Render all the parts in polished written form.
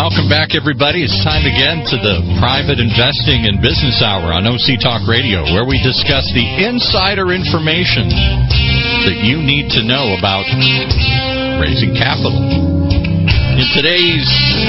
Welcome back, everybody. It's time again to the Private Investing and Business Hour on OC Talk Radio, where we discuss the insider information that you need to know about raising capital in today's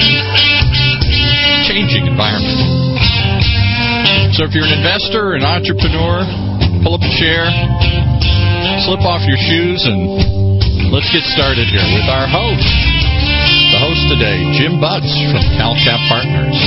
changing environment. So if you're an investor, an entrepreneur, pull up a chair, slip off your shoes, and let's get started here with our host. The host today, Jim Butts from CalCap Partners.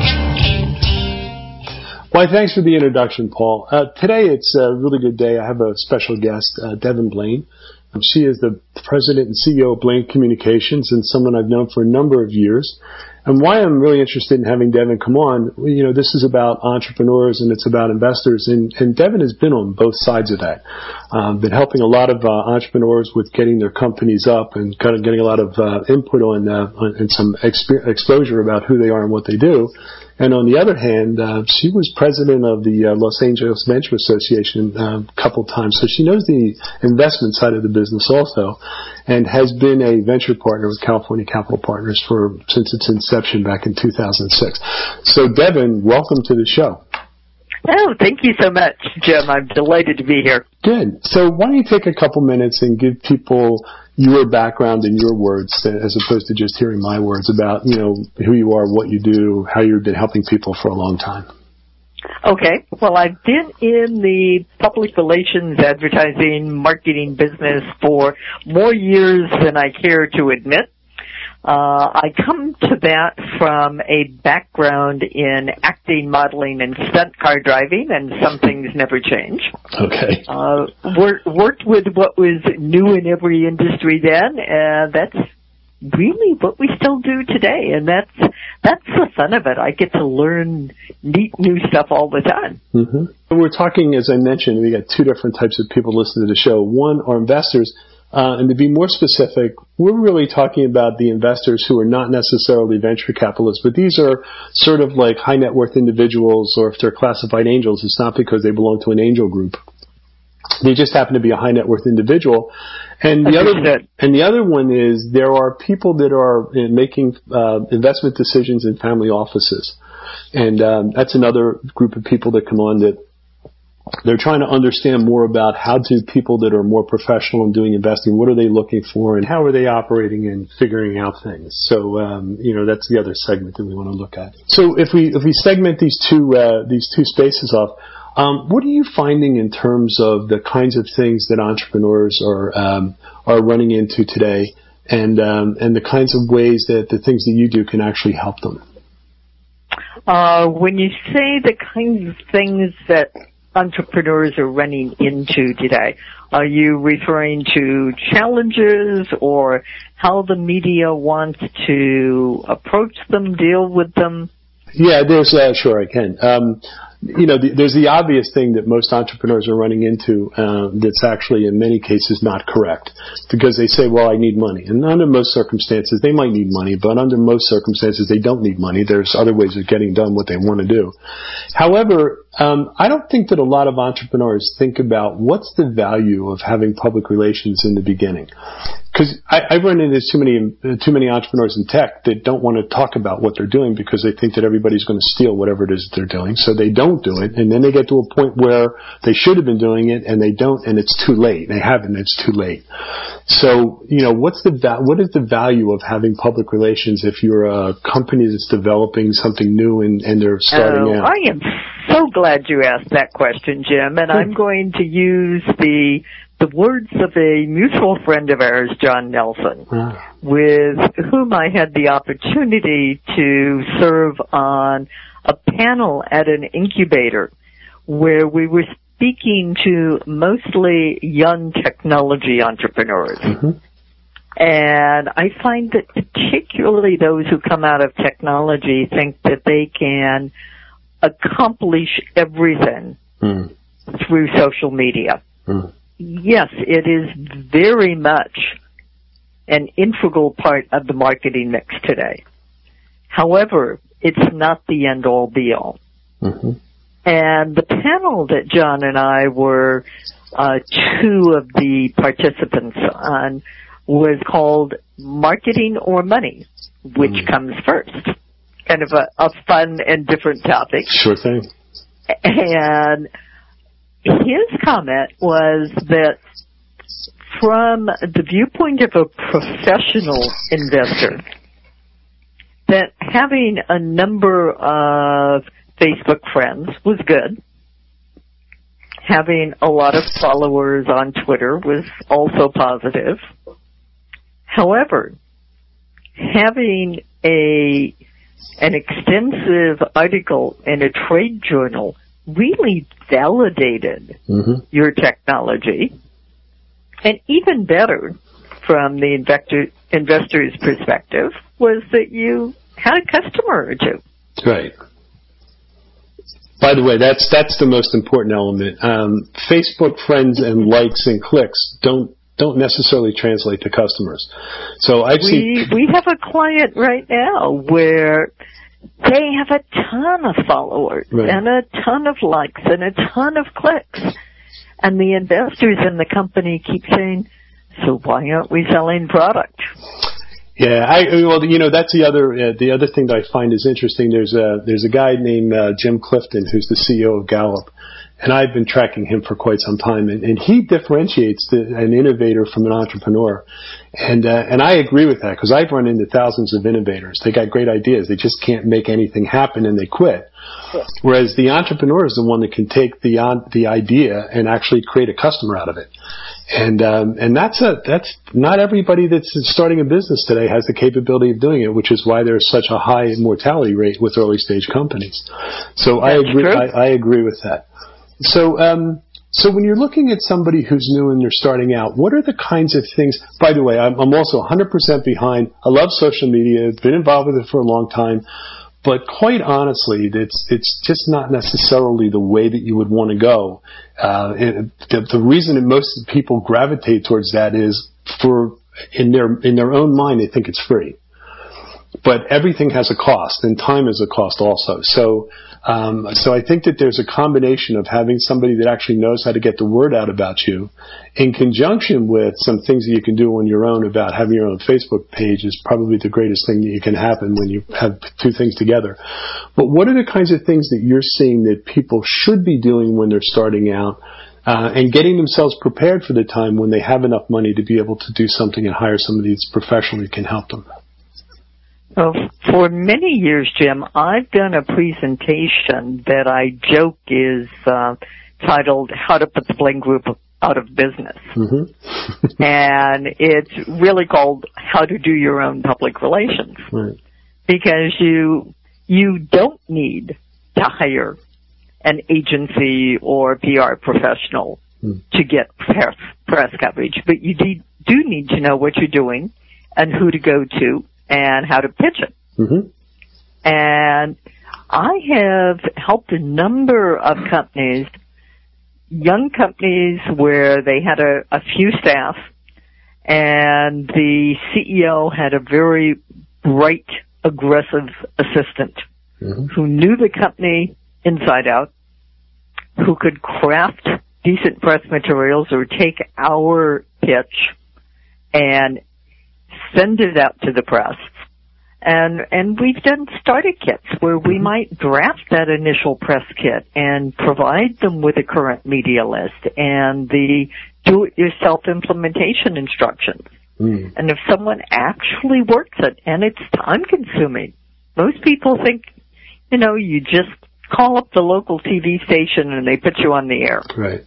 Why, thanks for the introduction, Paul. Today it's a really good day. I have a special guest, Devin Blaine. She is the president and CEO of Blaine Communications and someone I've known for a number of years. And why I'm really interested in having Devin come on, you know, this is about entrepreneurs and it's about investors. And Devin has been on both sides of that. Been helping a lot of entrepreneurs with getting their companies up and kind of getting a lot of input on and some exposure about who they are and what they do. And on the other hand, she was president of the Los Angeles Venture Association a couple times, so she knows the investment side of the business also, and has been a venture partner with California Capital Partners since its inception back in 2006. So, Devin, welcome to the show. Oh, thank you so much, Jim. I'm delighted to be here. Good. So why don't you take a couple minutes and give people your background in your words as opposed to just hearing my words about, you know, who you are, what you do, how you've been helping people for a long time. Okay. Well, I've been in the public relations, advertising, marketing business for more years than I care to admit. I come to that from a background in acting, modeling, and stunt car driving, and some things never change. Okay. Worked with what was new in every industry then, and that's really what we still do today, and that's the fun of it. I get to learn neat new stuff all the time. Mm-hmm. We're talking, as I mentioned, we got two different types of people listening to the show. One are investors. And to be more specific, we're really talking about the investors who are not necessarily venture capitalists, but these are sort of like high net worth individuals, or if they're classified angels, it's not because they belong to an angel group. They just happen to be a high net worth individual. And the other one is there are people that are making investment decisions in family offices. And that's another group of people that come on that they're trying to understand more about how do people that are more professional in doing investing, what are they looking for, and how are they operating and figuring out things. So, you know, that's the other segment that we want to look at. So if we segment these two spaces off, what are you finding in terms of the kinds of things that entrepreneurs are running into today, and the kinds of ways that the things that you do can actually help them? When you say the kinds of things that entrepreneurs are running into today, are you referring to challenges or how the media wants to approach them, deal with them? Yeah, sure I can. You know, there's the obvious thing that most entrepreneurs are running into that's actually in many cases not correct, because they say, well, I need money. And under most circumstances, they might need money, but under most circumstances, they don't need money. There's other ways of getting done what they want to do. However, I don't think that a lot of entrepreneurs think about what's the value of having public relations in the beginning. Because I run into too many entrepreneurs in tech that don't want to talk about what they're doing because they think that everybody's going to steal whatever it is that they're doing. So they don't do it, and then they get to a point where they should have been doing it, and they don't, and it's too late. They haven't, it's too late. So, you know, what is the value of having public relations if you're a company that's developing something new and they're starting out? I am so glad you asked that question, Jim, and I'm going to use the words of a mutual friend of ours, John Nelson, with whom I had the opportunity to serve on a panel at an incubator where we were speaking to mostly young technology entrepreneurs. Mm-hmm. And I find that particularly those who come out of technology think that they can accomplish everything through social media. Yes, it is very much an integral part of the marketing mix today. However, it's not the end-all, be-all. Mm-hmm. And the panel that John and I were two of the participants on was called Marketing or Money, which comes first? kind of a fun and different topic. Sure thing. And his comment was that from the viewpoint of a professional investor, that having a number of Facebook friends was good. Having a lot of followers on Twitter was also positive. However, having an extensive article in a trade journal really validated your technology. And even better, from the investor's perspective, was that you had a customer or two. Right. By the way, that's the most important element. Facebook friends and likes and clicks don't necessarily translate to customers. So we have a client right now where they have a ton of followers and a ton of likes and a ton of clicks. And the investors in the company keep saying, so why aren't we selling product? Yeah, that's the other thing that I find is interesting. There's a guy named Jim Clifton who's the CEO of Gallup, and I've been tracking him for quite some time, and he differentiates an innovator from an entrepreneur, and I agree with that because I've run into thousands of innovators. They got great ideas, they just can't make anything happen, and they quit. Whereas the entrepreneur is the one that can take the idea and actually create a customer out of it. And that's not everybody that's starting a business today has the capability of doing it, which is why there's such a high mortality rate with early stage companies. So I agree with that. So when you're looking at somebody who's new and they're starting out, what are the kinds of things? By the way, I'm also 100% behind. I love social media. Been involved with it for a long time. But quite honestly, it's just not necessarily the way that you would want to go. The reason that most people gravitate towards that is in their own mind they think it's free. But everything has a cost, and time is a cost also. So I think that there's a combination of having somebody that actually knows how to get the word out about you, in conjunction with some things that you can do on your own about having your own Facebook page is probably the greatest thing that can happen when you have two things together. But what are the kinds of things that you're seeing that people should be doing when they're starting out, and getting themselves prepared for the time when they have enough money to be able to do something and hire somebody that's professional that can help them? Well, for many years, Jim, I've done a presentation that I joke is titled How to Put the Bling Group Out of Business. And it's really called How to Do Your Own Public Relations. Right. Because you don't need to hire an agency or PR professional to get press coverage, but you do need to know what you're doing and who to go to and how to pitch it. And I have helped a number of companies, young companies where they had a few staff, and the CEO had a very bright, aggressive assistant who knew the company inside out, who could craft decent press materials or take our pitch and send it out to the press. And we've done starter kits where we might draft that initial press kit and provide them with a current media list and the do-it-yourself implementation instructions. And if someone actually works it, and it's time-consuming, most people think, you just call up the local TV station and they put you on the air. Right.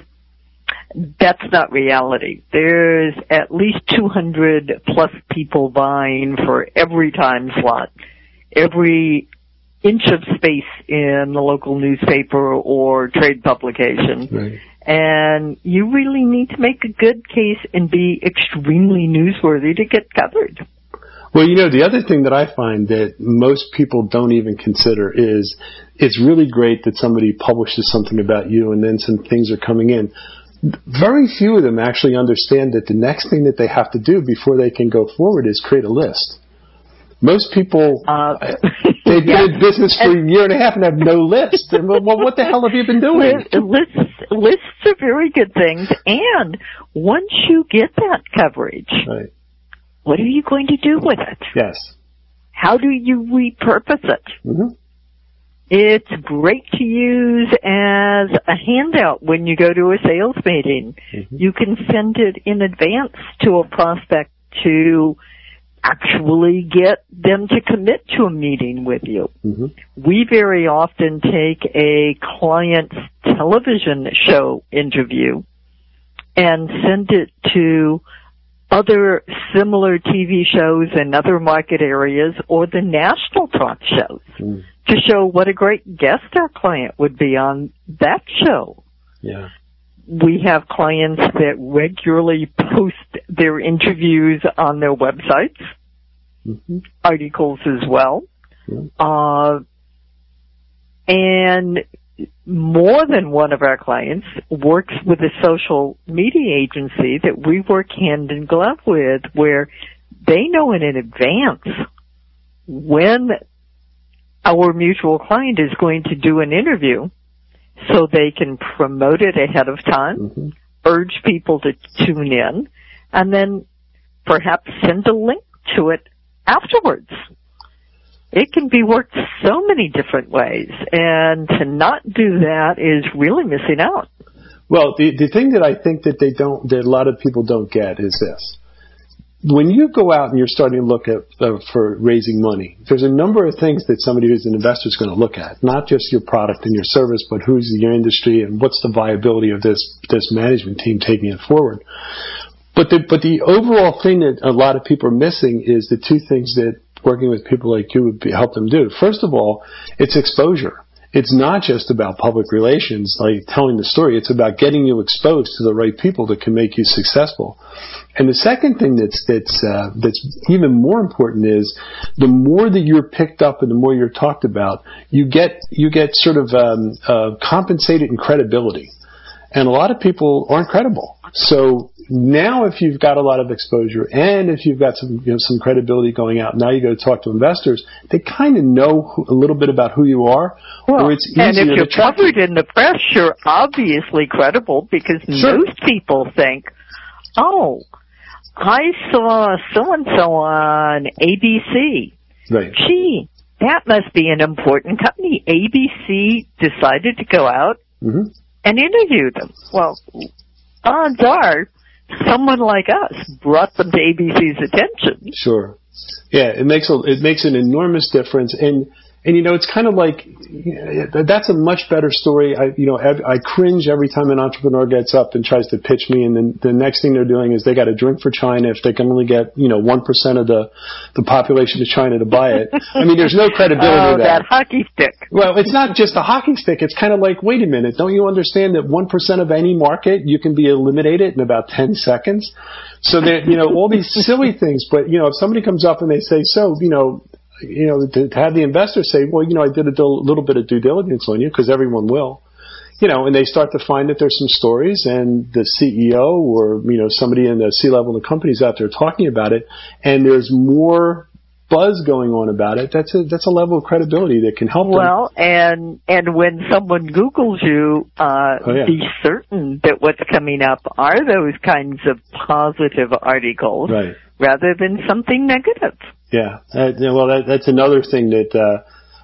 That's not reality. There's at least 200 plus people vying for every time slot, every inch of space in the local newspaper or trade publication. Right. And you really need to make a good case and be extremely newsworthy to get covered. Well, the other thing that I find that most people don't even consider is it's really great that somebody publishes something about you and then some things are coming in. Very few of them actually understand that the next thing that they have to do before they can go forward is create a list. Most people, they've been in business for a year and a half and have no list. And, well, what the hell have you been doing? Lists are very good things. And once you get that coverage, what are you going to do with it? Yes. how do you repurpose it? Mm-hmm. It's great to use as a handout when you go to a sales meeting. Mm-hmm. You can send it in advance to a prospect to actually get them to commit to a meeting with you. Mm-hmm. We very often take a client's television show interview and send it to other similar TV shows in other market areas or the national talk shows to show what a great guest our client would be on that show. Yeah. We have clients that regularly post their interviews on their websites, articles as well. And more than one of our clients works with a social media agency that we work hand in glove with, where they know in advance when our mutual client is going to do an interview, so they can promote it ahead of time, urge people to tune in, and then perhaps send a link to it afterwards. It can be worked so many different ways, and to not do that is really missing out. Well, the thing that I think that that a lot of people don't get is this. When you go out and you're starting to look at for raising money, there's a number of things that somebody who's an investor is going to look at. Not just your product and your service, but who's in your industry and what's the viability of this management team taking it forward. But the overall thing that a lot of people are missing is the two things that working with people like you would help them do. First of all, it's exposure. It's not just about public relations, like telling the story. It's about getting you exposed to the right people that can make you successful. And the second thing that's even more important is the more that you're picked up and the more you're talked about, you get sort of compensated in credibility. And a lot of people aren't credible. So now if you've got a lot of exposure and if you've got some credibility going out, now you go to talk to investors, they kind of know a little bit about who you are. Well, or it's easier and if you're to track covered in the press, you're obviously credible because most people think, oh, I saw so-and-so on ABC. Right. Gee, that must be an important company. ABC decided to go out and interview them. Well, odds are someone like us brought them to ABC's attention. Sure. Yeah, it makes an enormous difference. And it's kind of like, that's a much better story. I cringe every time an entrepreneur gets up and tries to pitch me, and then the next thing they're doing is they got to drink for China if they can only get, 1% of the population of China to buy it. I mean, there's no credibility to that. That hockey stick. Well, it's not just a hockey stick. It's kind of like, wait a minute, don't you understand that 1% of any market, you can be eliminated in about 10 seconds? So that, all these silly things, but, if somebody comes up and they say, to have the investor say, well, I did a little bit of due diligence on you, because everyone will, and they start to find that there's some stories, and the CEO or, somebody in the C-level of the company's out there talking about it, and there's more buzz going on about it. That's a level of credibility that can help them. Well, and when someone Googles you, be certain that what's coming up are those kinds of positive articles, right, rather than something negative. Yeah. That's another thing that,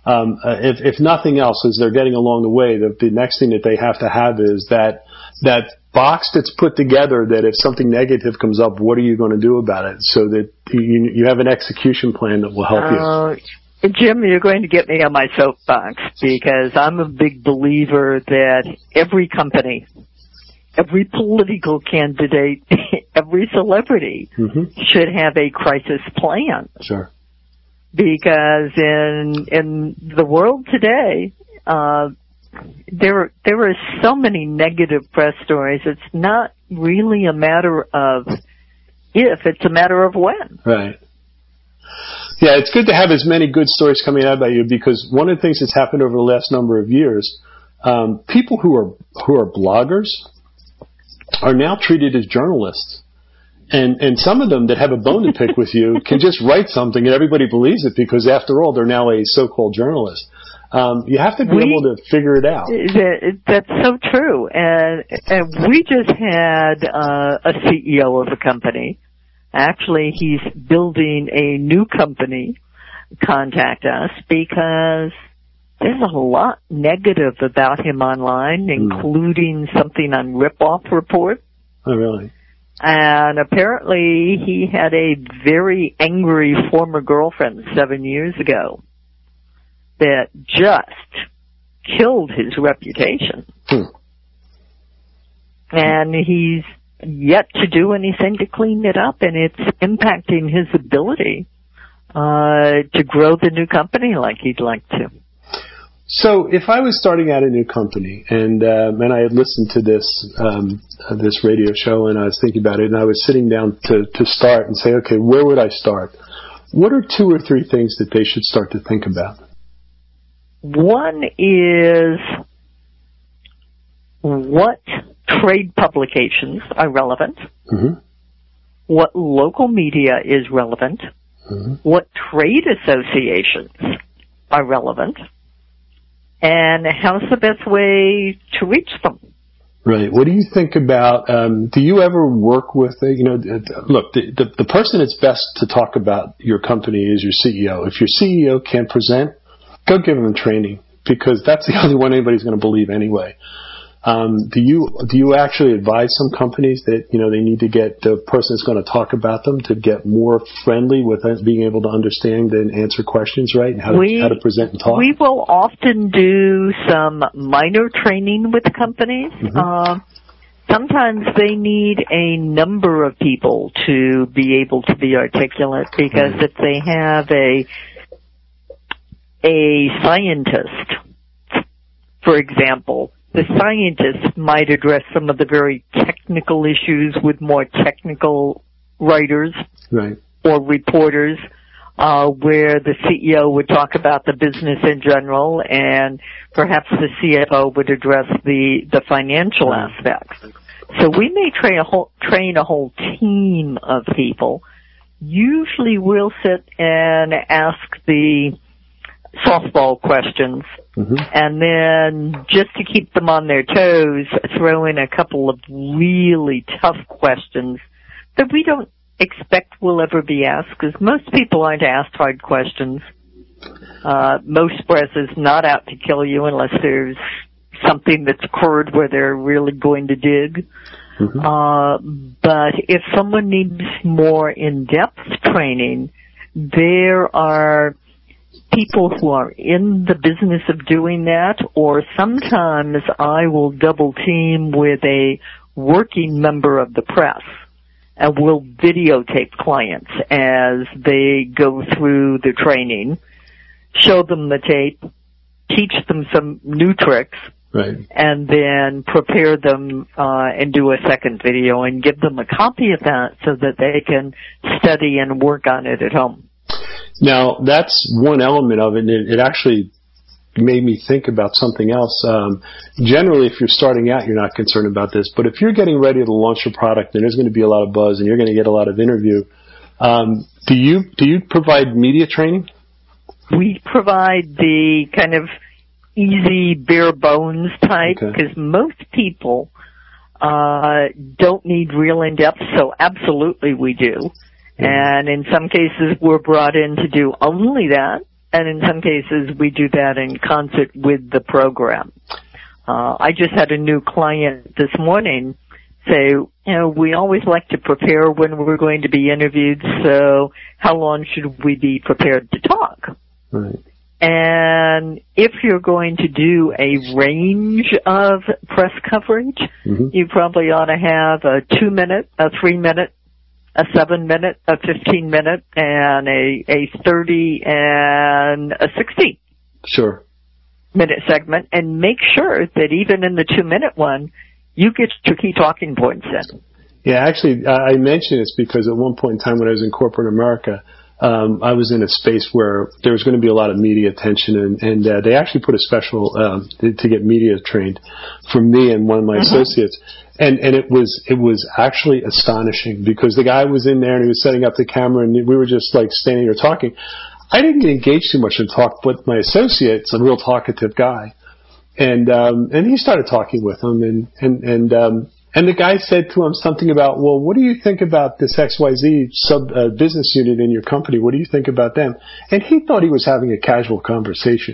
if nothing else, as they're getting along the way, the next thing that they have to have is that box that's put together, that if something negative comes up, what are you going to do about it? So that you have an execution plan that will help you. Jim, you're going to get me on my soapbox, because I'm a big believer that every company, every political candidate, every celebrity should have a crisis plan. Sure. Because in the world today, there are so many negative press stories. It's not really a matter of if, it's a matter of when. Right. Yeah, it's good to have as many good stories coming out about you, because one of the things that's happened over the last number of years, people who are bloggers are now treated as journalists. And some of them that have a bone to pick with you can just write something and everybody believes it, because after all, they're now a so-called journalist. You have to be able to figure it out. That's so true. And we just had a CEO of a company. Actually, he's building a new company contact us because there's a lot negative about him online, including something on Rip-Off Report. Oh, really? And apparently he had a very angry former girlfriend 7 years ago that just killed his reputation. And he's yet to do anything to clean it up, and it's impacting his ability to grow the new company like he'd like to. So if I was starting out a new company and I had listened to this radio show and I was thinking about it and I was sitting down to start and say, okay, where would I start? What are 2 or 3 things that they should start to think about? One is what trade publications are relevant, what local media is relevant, what trade associations are relevant, and how's the best way to reach them? Right. What do you think about, do you ever work with, look, the person that's best to talk about your company is your CEO. If your CEO can't present, go give them training, because that's the only one anybody's going to believe anyway. Do you actually advise some companies that, they need to get the person that's going to talk about them to get more friendly with being able to understand and answer questions, right? And how to present and talk? We will often do some minor training with companies. Sometimes they need a number of people to be able to be articulate, because if they have a scientist, for example, the scientists might address some of the very technical issues with more technical writers or reporters, where the CEO would talk about the business in general, and perhaps the CFO would address the financial aspects. So we may train a whole team of people. Usually we'll sit and ask the softball questions, and then just to keep them on their toes, throw in a couple of really tough questions that we don't expect will ever be asked, because most people aren't asked hard questions. Most press is not out to kill you unless there's something that's occurred where they're really going to dig. But if someone needs more in-depth training, there are people who are in the business of doing that, or sometimes I will double team with a working member of the press, and we'll videotape clients as they go through the training, show them the tape, teach them some new tricks, and then prepare them and do a second video and give them a copy of that so that they can study and work on it at home. Now, that's one element of it, and it actually made me think about something else. Generally, if you're starting out, you're not concerned about this, but if you're getting ready to launch a product and there's going to be a lot of buzz and you're going to get a lot of interview, do you provide media training? We provide the kind of easy, bare bones type, because most people don't need real in-depth, so absolutely we do. And in some cases, we're brought in to do only that, and in some cases, we do that in concert with the program. I just had a new client this morning say, we always like to prepare when we're going to be interviewed, so how long should we be prepared to talk? And if you're going to do a range of press coverage, you probably ought to have a 2-minute, a 3-minute, a 7-minute, a 15-minute, and a 30 and a 60 minute segment, and make sure that even in the 2-minute one, you get your key talking points in. Yeah, actually, I mentioned this because at one point in time when I was in corporate America, I was in a space where there was going to be a lot of media attention, and they actually put a special to get media trained for me and one of my associates. And it was actually astonishing, because the guy was in there and he was setting up the camera and we were just like standing there talking. I didn't get engaged too much in talk, but my associate's a real talkative guy. And he started talking with him and And the guy said to him something about, well, what do you think about this XYZ business unit in your company? What do you think about them? And he thought he was having a casual conversation.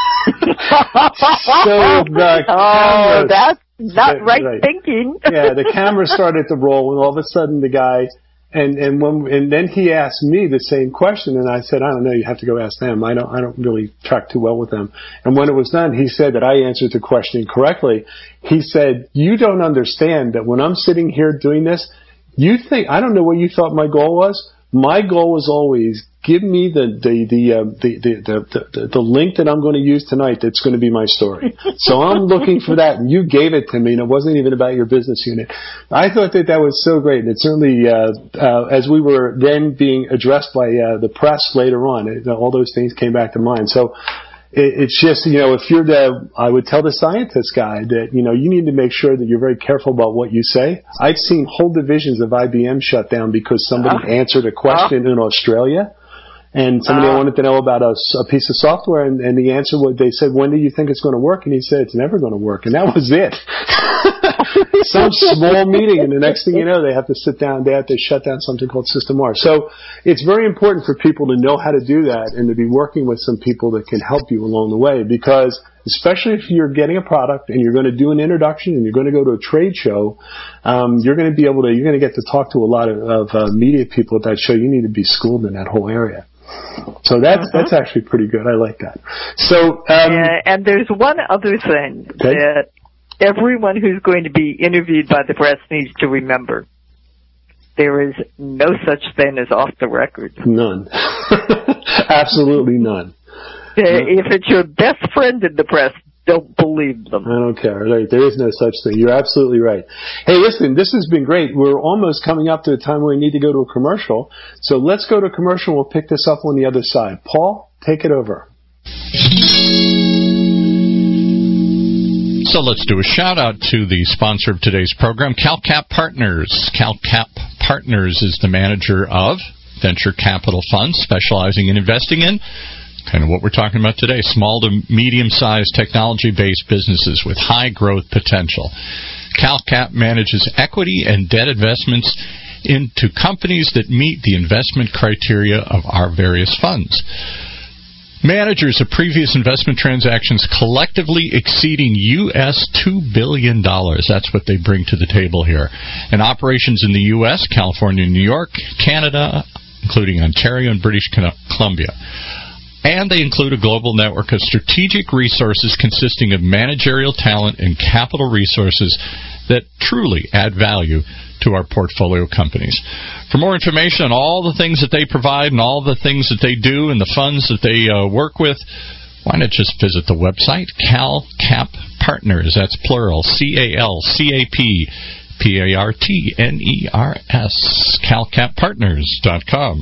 That's not right thinking. Yeah, the camera started to roll, and all of a sudden the guy, and then he asked me the same question, and I said, I don't know, you have to go ask them. I don't really track too well with them. And when it was done, he said that I answered the question correctly. He said, you don't understand that when I'm sitting here doing this, you think, I don't know what you thought my goal was. My goal was always, give me the link that I'm going to use tonight that's going to be my story. So I'm looking for that, and you gave it to me, and it wasn't even about your business unit. I thought that was so great, and it certainly, as we were then being addressed by the press later on, all those things came back to mind. So it's just, if you're I would tell the scientist guy that, you need to make sure that you're very careful about what you say. I've seen whole divisions of IBM shut down because somebody answered a question in Australia, and somebody wanted to know about a piece of software, and the answer was, they said, when do you think it's going to work? And he said, it's never going to work. And that was it. Some small meeting, and the next thing you know, they have to sit down, they have to shut down something called System R. So it's very important for people to know how to do that and to be working with some people that can help you along the way, because especially if you're getting a product and you're going to do an introduction and you're going to go to a trade show, you're going to get to talk to a lot of media people at that show. You need to be schooled in that whole area. So that's actually pretty good. I like that. So and there's one other thing that everyone who's going to be interviewed by the press needs to remember. There is no such thing as off the record. None. Absolutely none. If it's your best friend in the press, don't believe them. I don't care. Right. There is no such thing. You're absolutely right. Hey, listen, this has been great. We're almost coming up to the time where we need to go to a commercial. So let's go to a commercial. We'll pick this up on the other side. Paul, take it over. So let's do a shout-out to the sponsor of today's program, CalCap Partners. CalCap Partners is the manager of venture capital funds specializing in investing in kind of what we're talking about today, small to medium-sized technology-based businesses with high growth potential. CalCap manages equity and debt investments into companies that meet the investment criteria of our various funds. Managers of previous investment transactions collectively exceeding U.S. $2 billion. That's what they bring to the table here. And operations in the U.S., California, New York, Canada, including Ontario and British Columbia. And they include a global network of strategic resources consisting of managerial talent and capital resources that truly add value to our portfolio companies. For more information on all the things that they provide and all the things that they do and the funds that they work with, why not just visit the website, CalCap Partners. That's plural, CalCapPartners, CalCapPartners.com.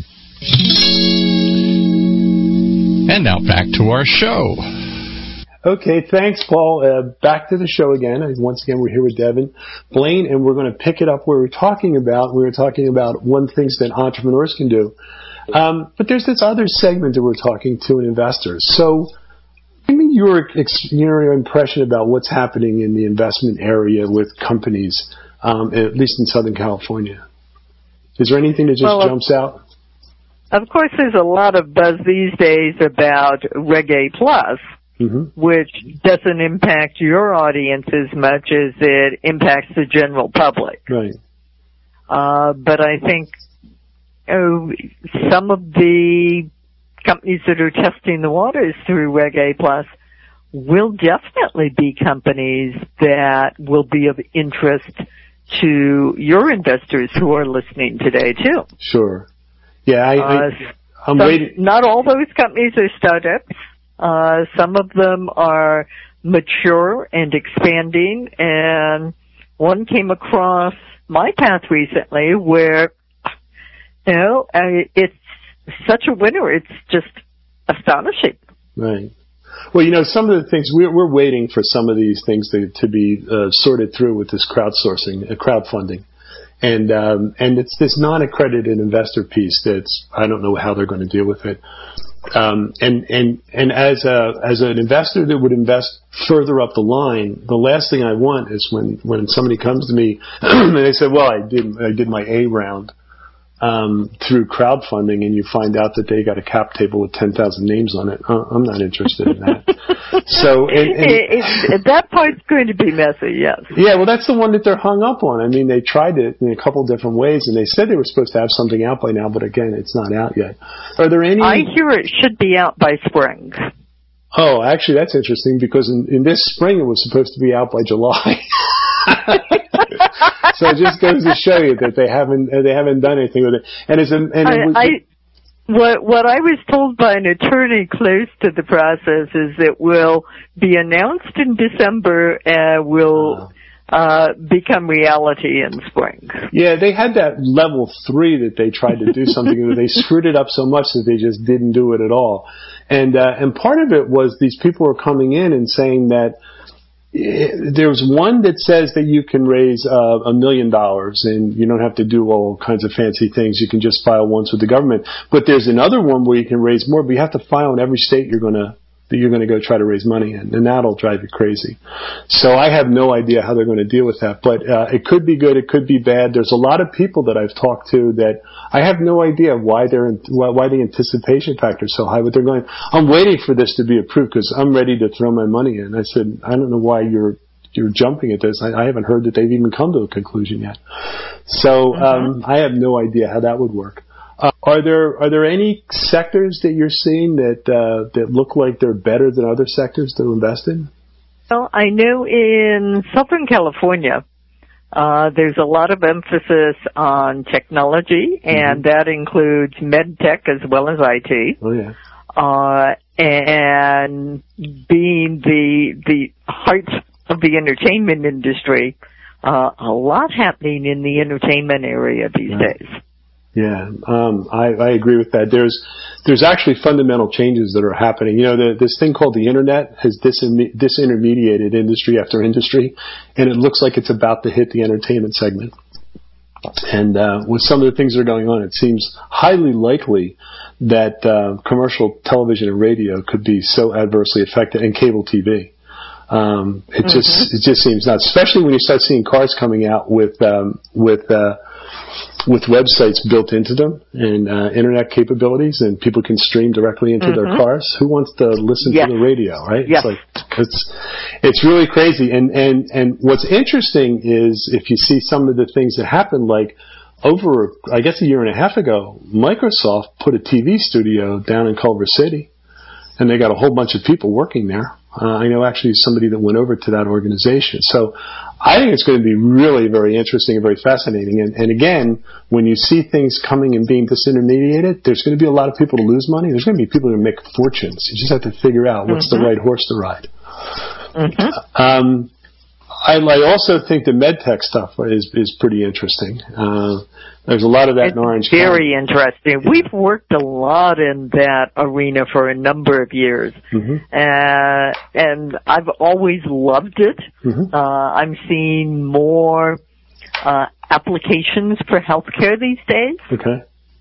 And now back to our show. Okay, thanks, Paul. Back to the show again. Once again, we're here with Devin Blaine, and we're going to pick it up where we were talking about one things that entrepreneurs can do. But there's this other segment that we're talking to investors. So give me your impression about what's happening in the investment area with companies, at least in Southern California. Is there anything that just jumps out? Of course, there's a lot of buzz these days about Reg A+, which doesn't impact your audience as much as it impacts the general public. Right. But I think some of the companies that are testing the waters through Reg A+, will definitely be companies that will be of interest to your investors who are listening today, too. Sure. Yeah, I'm waiting. Not all those companies are startups. Some of them are mature and expanding, and one came across my path recently where, it's such a winner. It's just astonishing. Right. Well, some of the things we're waiting for some of these things to be sorted through with this crowdfunding. And it's this non-accredited investor piece I don't know how they're going to deal with it. And as an investor that would invest further up the line, the last thing I want is when somebody comes to me and they say, well, I did my A round through crowdfunding, and you find out that they got a cap table with 10,000 names on it. I'm not interested in that. So that part's going to be messy, yes. Yeah, well, that's the one that they're hung up on. I mean, they tried it in a couple different ways, and they said they were supposed to have something out by now, but again, it's not out yet. Are there any? I hear it should be out by spring. Oh, actually, that's interesting, because in this spring it was supposed to be out by July. So it just goes to show you that they haven't done anything with it. What I was told by an attorney close to the process is it will be announced in December and will become reality in spring. Yeah, they had that level 3 that they tried to do something with. They screwed it up so much that they just didn't do it at all. And part of it was these people were coming in and saying that there's one that says that you can raise $1 million and you don't have to do all kinds of fancy things. You can just file once with the government. But there's another one where you can raise more, but you have to file in every state you're going to go try to raise money in, and that'll drive you crazy. So I have no idea how they're going to deal with that, but it could be good, it could be bad. There's a lot of people that I've talked to that I have no idea why the anticipation factor is so high, but they're going, I'm waiting for this to be approved because I'm ready to throw my money in. I said, I don't know why you're jumping at this. I haven't heard that they've even come to a conclusion yet. So I have no idea how that would work. Are there any sectors that you're seeing that look like they're better than other sectors to invest in? Well, I know in Southern California, there's a lot of emphasis on technology, and that includes med tech as well as IT. Oh yeah. And being the heart of the entertainment industry, a lot happening in the entertainment area these days. Yeah, I agree with that. There's actually fundamental changes that are happening. You know, this thing called the internet has disintermediated industry after industry, and it looks like it's about to hit the entertainment segment. And with some of the things that are going on, it seems highly likely that commercial television and radio could be so adversely affected, and cable TV. It just seems nuts, especially when you start seeing cars coming out with websites built into them and internet capabilities, and people can stream directly into their cars. Who wants to listen to the radio, right? Yes. It's really crazy. And what's interesting is if you see some of the things that happened, like over, I guess, a year and a half ago, Microsoft put a TV studio down in Culver City, and they got a whole bunch of people working there. I know actually somebody that went over to that organization. So I think it's going to be really very interesting and very fascinating. And again, when you see things coming and being disintermediated, there's going to be a lot of people to lose money. There's going to be people who make fortunes. You just have to figure out what's the right horse to ride. I also think the medtech stuff is pretty interesting. There's a lot of that in Orange County. Very interesting. We've worked a lot in that arena for a number of years, and I've always loved it. I'm seeing more applications for healthcare these days. Okay.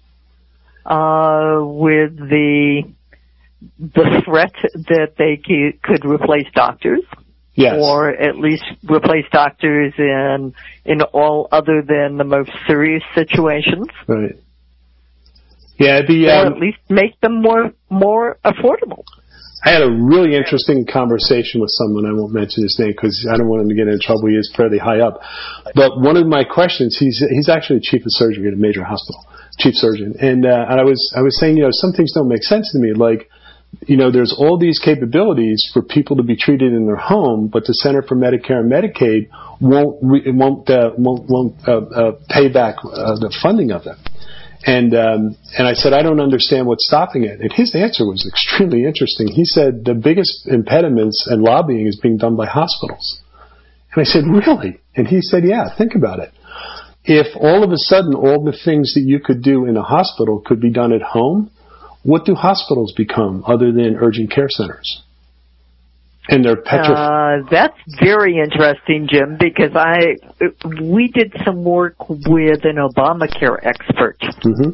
With the threat that they could replace doctors. Yes. Or at least replace doctors in all other than the most serious situations. Right. Yeah, or at least make them more affordable. I had a really interesting conversation with someone. I won't mention his name because I don't want him to get in trouble. He is fairly high up. But one of my questions, he's actually chief of surgery at a major hospital, chief surgeon. And I was saying, some things don't make sense to me. Like, there's all these capabilities for people to be treated in their home, but the Center for Medicare and Medicaid won't pay back the funding of them. And I said, I don't understand what's stopping it. And his answer was extremely interesting. He said the biggest impediments and lobbying is being done by hospitals. And I said, really? And he said, yeah, think about it. If all of a sudden all the things that you could do in a hospital could be done at home, what do hospitals become other than urgent care centers? And they're petrified. That's very interesting, Jim, because we did some work with an Obamacare expert.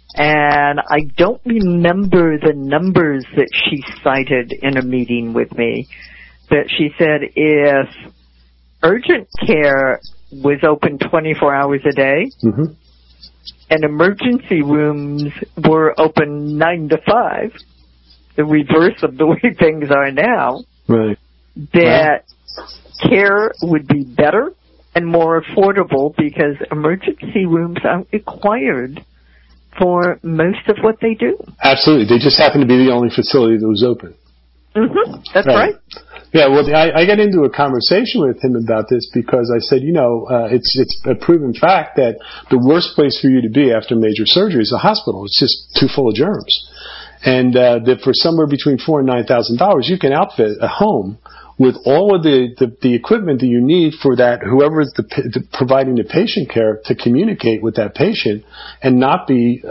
And I don't remember the numbers that she cited in a meeting with me, but she said if urgent care was open 24 hours a day, and emergency rooms were open 9 to 5, the reverse of the way things are now, that care would be better and more affordable because emergency rooms aren't required for most of what they do. Absolutely. They just happen to be the only facility that was open. That's right. Yeah, well, I got into a conversation with him about this because I said, it's a proven fact that the worst place for you to be after major surgery is a hospital. It's just too full of germs. And that for somewhere between $4,000 and $9,000, you can outfit a home with all of the equipment that you need for that, whoever's providing the patient care, to communicate with that patient and not be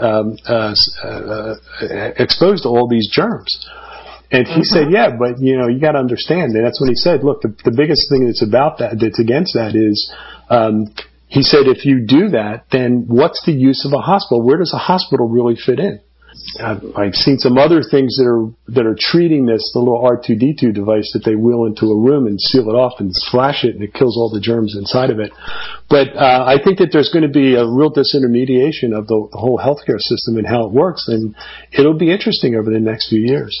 exposed to all these germs. And he said, yeah, but you got to understand. And that's when he said, look, the biggest thing that's against that is, he said, if you do that, then what's the use of a hospital? Where does a hospital really fit in? I've seen some other things that are treating this, the little R2D2 device that they wheel into a room and seal it off and flash it, and it kills all the germs inside of it. But I think that there's going to be a real disintermediation of the whole healthcare system and how it works, and it'll be interesting over the next few years.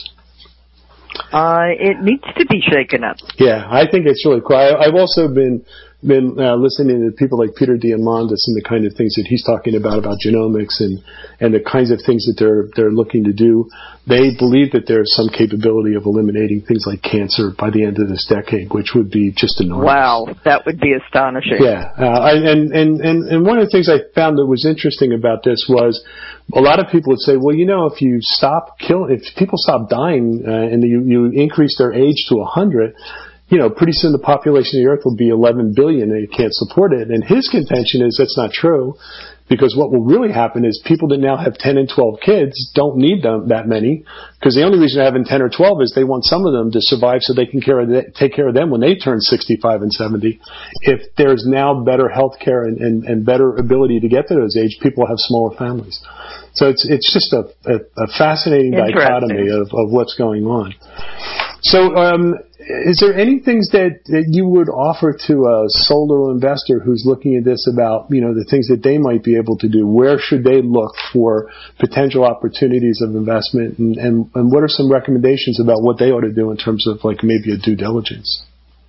It needs to be shaken up. Yeah, I think it's really cool. I've also been listening to people like Peter Diamandis and the kind of things that he's talking about genomics and the kinds of things that they're looking to do. They believe that there's some capability of eliminating things like cancer by the end of this decade, which would be just enormous. Wow, that would be astonishing. Yeah, and one of the things I found that was interesting about this was a lot of people would say, well, if people stop dying and you increase their age to 100. Pretty soon the population of the earth will be 11 billion and you can't support it. And his contention is that's not true, because what will really happen is people that now have 10 and 12 kids don't need that many, because the only reason they're having 10 or 12 is they want some of them to survive so they can take care of them when they turn 65 and 70. If there's now better health care and better ability to get to those age, people have smaller families. So it's just a fascinating dichotomy of what's going on. So, is there any things that you would offer to a solo investor who's looking at this about, the things that they might be able to do? Where should they look for potential opportunities of investment, and what are some recommendations about what they ought to do in terms of maybe a due diligence?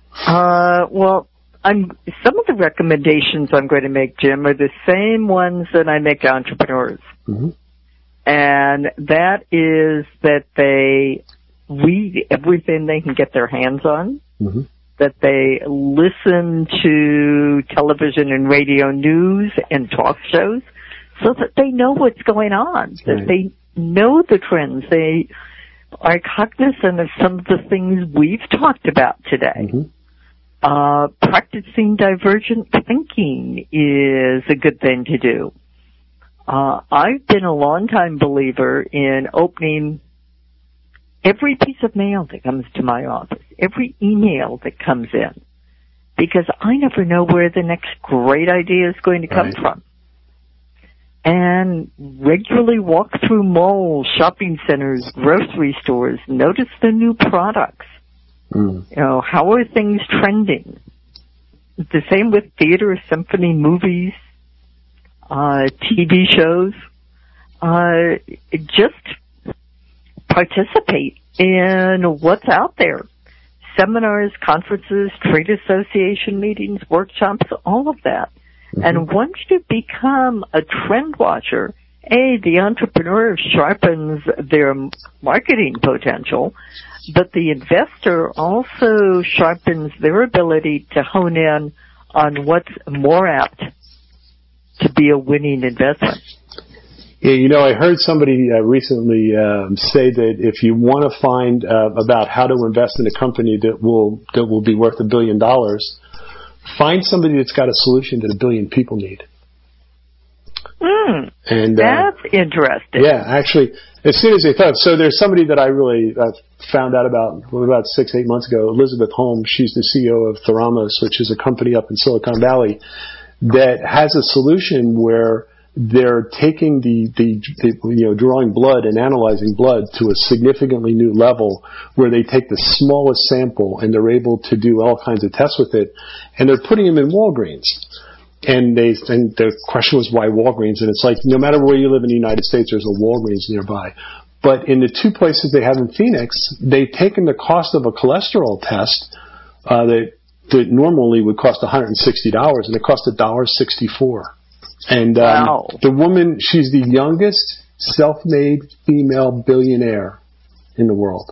Well, some of the recommendations I'm going to make, Jim, are the same ones that I make to entrepreneurs. And that is that they read everything they can get their hands on, that they listen to television and radio news and talk shows so that they know what's going on, that they know the trends. They are cognizant of some of the things we've talked about today. Practicing divergent thinking is a good thing to do. I've been a long-time believer in opening every piece of mail that comes to my office, every email that comes in, because I never know where the next great idea is going to come from. And regularly walk through malls, shopping centers, grocery stores, notice the new products. How are things trending? The same with theater, symphony, movies, TV shows. Just participate in what's out there. Seminars, conferences, trade association meetings, workshops, all of that. And once you become a trend watcher, the entrepreneur sharpens their marketing potential, but the investor also sharpens their ability to hone in on what's more apt to be a winning investment. Yeah, I heard somebody recently say that if you want to find about how to invest in a company that will be worth $1 billion, find somebody that's got a solution that 1 billion people need. And that's interesting. Yeah, actually, as soon as they thought, so there's somebody that I really found out about 6-8 months ago, Elizabeth Holmes. She's the CEO of Thoramos, which is a company up in Silicon Valley that has a solution where they're taking the drawing blood and analyzing blood to a significantly new level where they take the smallest sample and they're able to do all kinds of tests with it, and they're putting them in Walgreens. And the question was, why Walgreens? And it's like, no matter where you live in the United States, there's a Walgreens nearby. But in the two places they have in Phoenix, they've taken the cost of a cholesterol test that normally would cost $160, and it cost $1.64. And wow. The woman, she's the youngest self-made female billionaire in the world.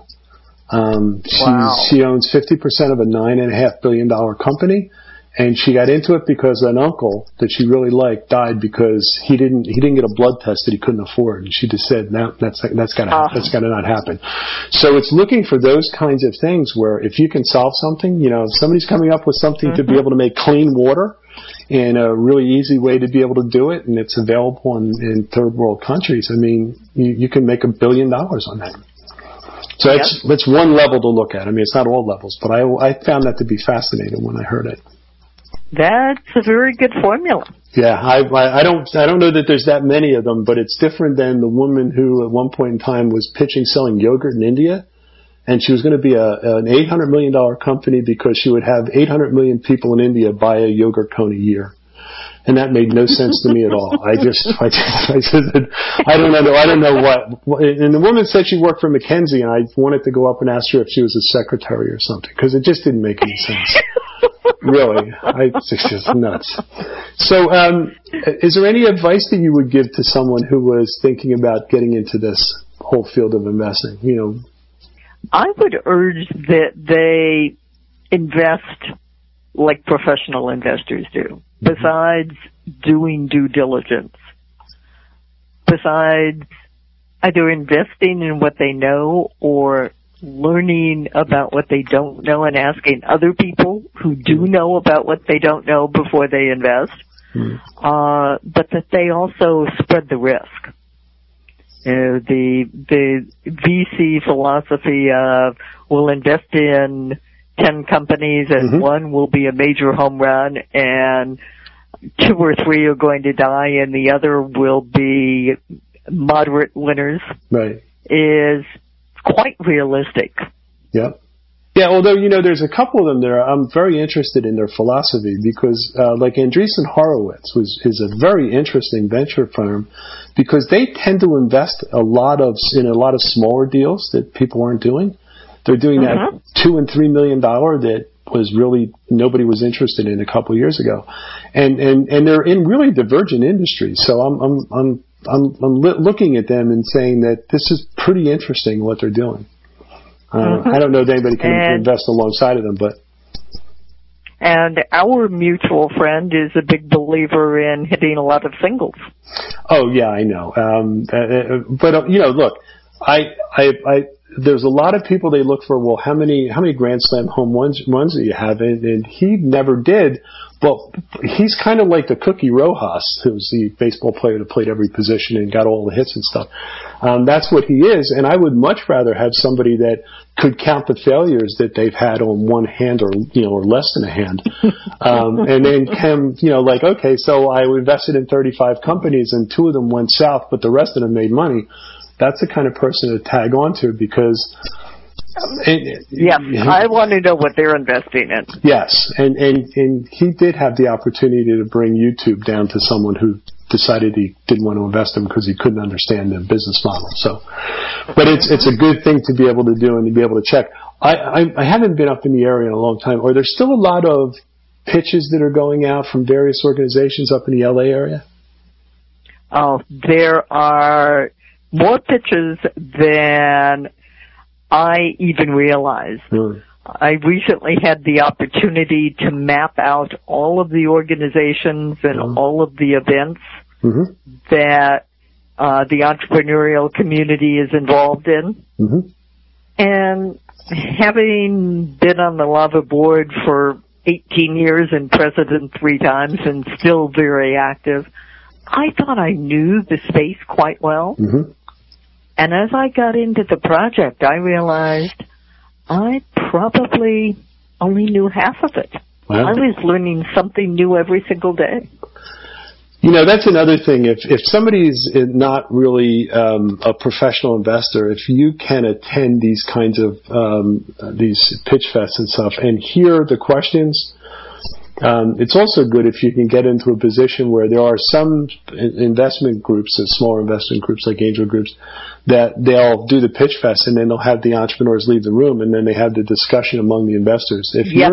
She owns 50% of a $9.5 billion company. And she got into it because an uncle that she really liked died because he didn't get a blood test that he couldn't afford. And she just said, no, that's gotta not happen. So it's looking for those kinds of things where if you can solve something, if somebody's coming up with something to be able to make clean water in a really easy way to be able to do it, and it's available in third world countries, I mean, you can make $1 billion on that. So that's one level to look at. I mean, it's not all levels, but I found that to be fascinating when I heard it. That's a very good formula. Yeah, I don't know that there's that many of them, but it's different than the woman who at one point in time was selling yogurt in India, and she was going to be an $800 million company because she would have 800 million people in India buy a yogurt cone a year. And that made no sense to me at all. I said, I don't know what. And the woman said she worked for McKinsey, and I wanted to go up and ask her if she was a secretary or something, because it just didn't make any sense. Really, it's just nuts. So, is there any advice that you would give to someone who was thinking about getting into this whole field of investing? I would urge that they invest like professional investors do. Besides doing due diligence, besides either investing in what they know or learning about what they don't know and asking other people who do know about what they don't know before they invest, but that they also spread the risk. The VC philosophy of we'll invest in 10 companies and one will be a major home run and 2 or 3 are going to die and the other will be moderate winners, right, is quite realistic. Yeah. Yeah, although, there's a couple of them there. I'm very interested in their philosophy because, like Andreessen Horowitz is a very interesting venture firm because they tend to invest in a lot of smaller deals that people aren't doing. They're doing that $2 and $3 million that was really nobody was interested in a couple of years ago, and they're in really divergent industries. So I'm looking at them and saying that this is pretty interesting what they're doing. I don't know if anybody can invest alongside of them, but. And our mutual friend is a big believer in hitting a lot of singles. Oh yeah, I know. But look, there's a lot of people they look for, well, how many Grand Slam home runs do you have? And he never did. Well, he's kind of like the Cookie Rojas, who's the baseball player that played every position and got all the hits and stuff. That's what he is. And I would much rather have somebody that could count the failures that they've had on one hand or less than a hand. And then okay, so I invested in 35 companies and 2 of them went south, but the rest of them made money. That's the kind of person to tag on to because... I want to know what they're investing in. Yes, and he did have the opportunity to bring YouTube down to someone who decided he didn't want to invest in because he couldn't understand the business model. So, but it's a good thing to be able to do and to be able to check. I haven't been up in the area in a long time. Are there still a lot of pitches that are going out from various organizations up in the LA area? Oh, there are more pitches than I even realized. Really? I recently had the opportunity to map out all of the organizations and all of the events that the entrepreneurial community is involved in. And having been on the Lava board for 18 years and president 3 times and still very active, I thought I knew the space quite well. And as I got into the project, I realized I probably only knew half of it. Wow. I was learning something new every single day. That's another thing. If somebody's not really a professional investor, if you can attend these kinds of these pitch fests and stuff and hear the questions, it's also good if you can get into a position where there are some investment groups, smaller investment groups like angel groups, that they'll do the pitch fest and then they'll have the entrepreneurs leave the room and then they have the discussion among the investors.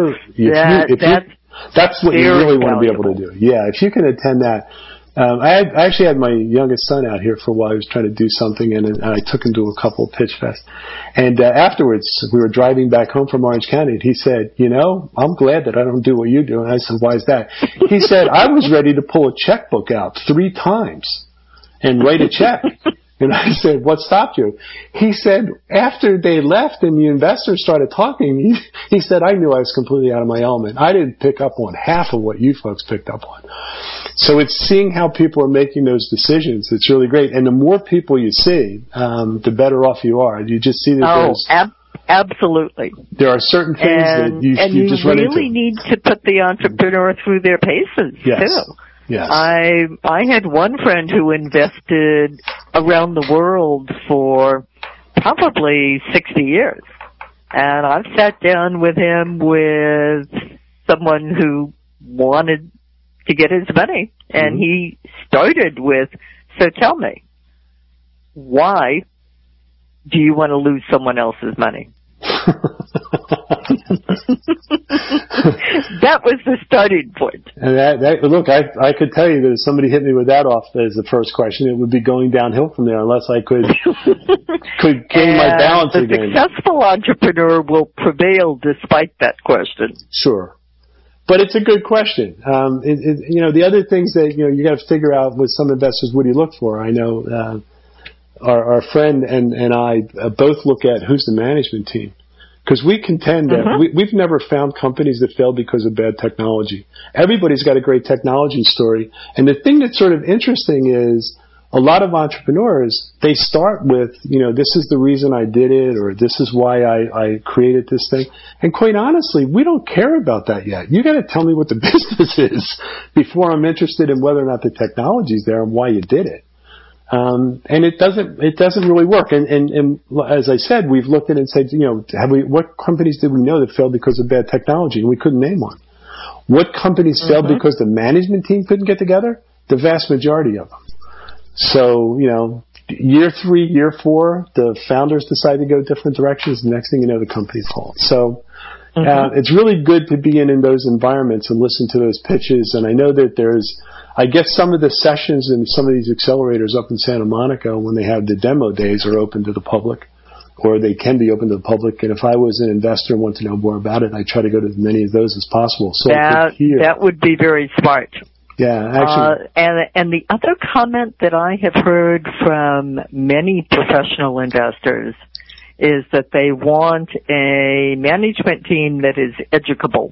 That's what you really want to be able to do. Yeah, if you can attend that. I actually had my youngest son out here for a while. He was trying to do something, and I took him to a couple of pitch fests. And afterwards, we were driving back home from Orange County, and he said, I'm glad that I don't do what you do. And I said, why is that? He said, I was ready to pull a checkbook out 3 times and write a check. And I said, what stopped you? He said, after they left and the investors started talking, he said, I knew I was completely out of my element. I didn't pick up on half of what you folks picked up on. So it's seeing how people are making those decisions. It's really great. And the more people you see, the better off you are. You just see that absolutely. There are certain things that you just run into. And you really need to put the entrepreneur through their paces, too. Yes. I had one friend who invested around the world for probably 60 years. And I've sat down with him with someone who wanted to get his money. And he started with, so tell me, why do you want to lose someone else's money? That was the starting point. And look, I could tell you that if somebody hit me with that off as the first question, it would be going downhill from there unless I could gain my balance again. The successful entrepreneur will prevail despite that question. Sure. But it's a good question. The other things that, you got to figure out with some investors, what do you look for? I know, our friend and I both look at who's the management team. Because we contend that we've never found companies that fail because of bad technology. Everybody's got a great technology story. And the thing that's sort of interesting is a lot of entrepreneurs, they start with, this is the reason I did it, or this is why I created this thing. And quite honestly, we don't care about that yet. You got to tell me what the business is before I'm interested in whether or not the technology's there and why you did it. And it doesn't really work. And as I said, we've looked at it and said, what companies did we know that failed because of bad technology? And we couldn't name one. What companies failed because the management team couldn't get together? The vast majority of them. So, year 3, year 4, the founders decide to go different directions. The next thing you know, the company's called. So, it's really good to be in those environments and listen to those pitches. And I know that I guess some of the sessions in some of these accelerators up in Santa Monica, when they have the demo days, are open to the public, or they can be open to the public. And if I was an investor and wanted to know more about it, I'd try to go to as many of those as possible. So that would be very smart. Yeah, actually. And the other comment that I have heard from many professional investors is that they want a management team that is educable.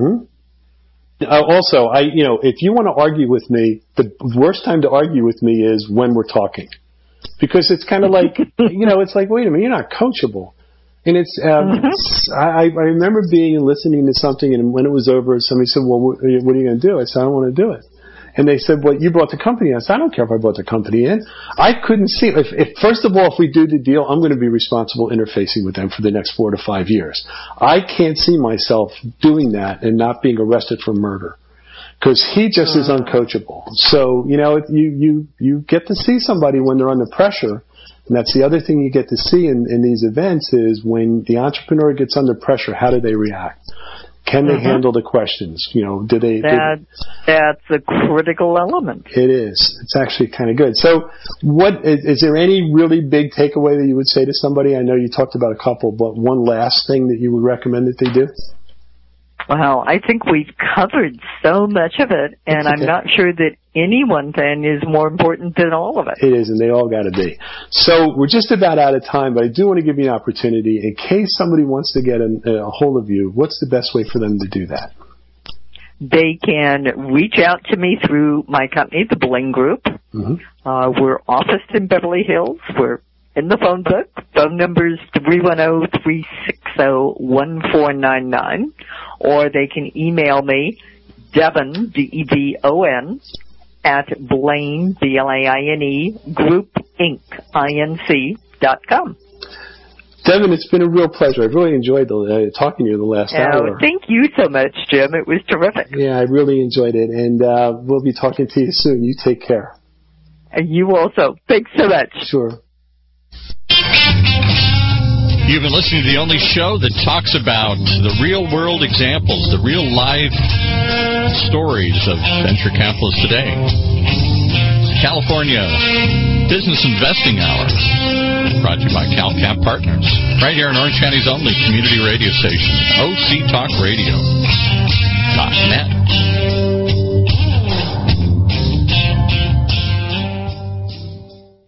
Also, if you want to argue with me, the worst time to argue with me is when we're talking. Because it's kind of like, it's like, wait a minute, you're not coachable. And I remember being and listening to something, and when it was over, somebody said, well, what are you going to do? I said, I don't want to do it. And they said, well, you brought the company in. I said, I don't care if I brought the company in. I couldn't see, first of all, if we do the deal, I'm going to be responsible interfacing with them for the next 4 to 5 years. I can't see myself doing that and not being arrested for murder. Because he just is uncoachable. So, you get to see somebody when they're under pressure. And that's the other thing you get to see in these events is when the entrepreneur gets under pressure, how do they react? Can they handle the questions? That's a critical element. It is. It's actually kind of good. So is there any really big takeaway that you would say to somebody? I know you talked about a couple, but one last thing that you would recommend that they do? Well, I think we've covered so much of it, and I'm not sure that any one thing is more important than all of it. It is, and they all got to be. So we're just about out of time, but I do want to give you an opportunity. In case somebody wants to get a hold of you, what's the best way for them to do that? They can reach out to me through my company, the Bling Group. We're officed in Beverly Hills. We're in the phone book. Phone number is 310-360-1499. Or they can email me, Devon, D-E-V-O-N, at Blaine, BLAINE, Group Inc., INC.com. Devin, it's been a real pleasure. I've really enjoyed talking to you the last hour. Thank you so much, Jim. It was terrific. Yeah, I really enjoyed it, and we'll be talking to you soon. You take care. And you also. Thanks so much. Sure. You've been listening to the only show that talks about the real-world examples, the real live stories of venture capitalists today. California Business Investing Hour, brought to you by CalCap Partners, right here in Orange County's only community radio station, OCTalkRadio.net.